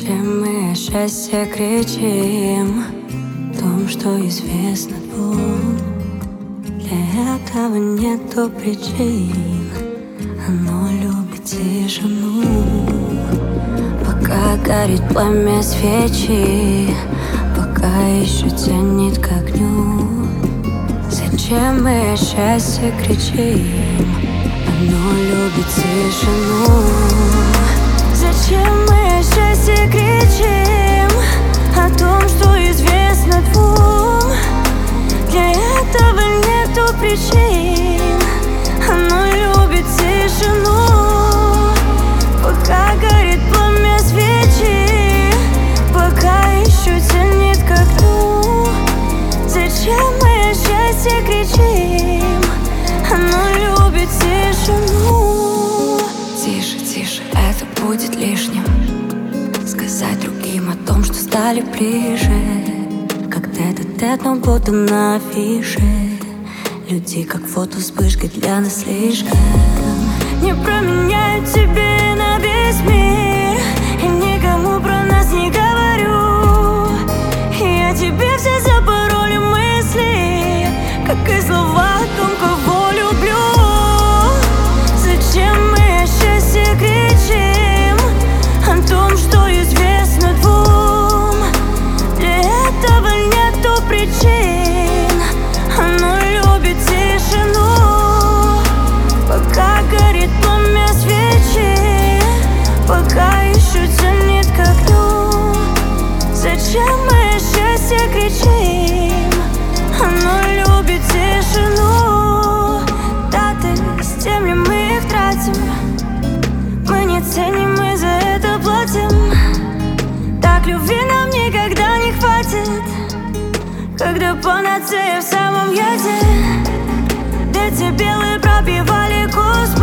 Зачем мы о счастье кричим? В том, что известно двум. Для этого нету причин. Оно любит тишину. Пока горит пламя свечи, пока еще тянет к огню. Зачем мы о счастье кричим? Оно любит тишину. Зачем мы о счастье кричим? О том, что известно двум. Для этого нету причин. Оно любит тишину. Пока горит пламя свечи, пока еще тянет к окну. Зачем мы о счастье кричим? Оно любит тишину. Тише, тише, это будет лишним. Сказать другим о том, что стали ближе. Как тет-а-тет, но будто на афише. Люди как фото вспышкой для нас слишком. Не променяю тебе на весь мир. И никому про нас не говорю. Я тебе все запороли мысли, как и слова о том, кого люблю. Зачем мы о счастье кричим? О том, что известно двум. Для этого нету причин. Оно любит тишину. Пока горит пламя свечи, пока еще тянет к окну. Зачем мы о счастье кричим? Оно любит тишину. Даты, с тем ли мы их тратим? Мы не ценим, мы за это платим. Так любви нам никогда не хватит, когда панацея в самом яде. Дети белые пробивали космос.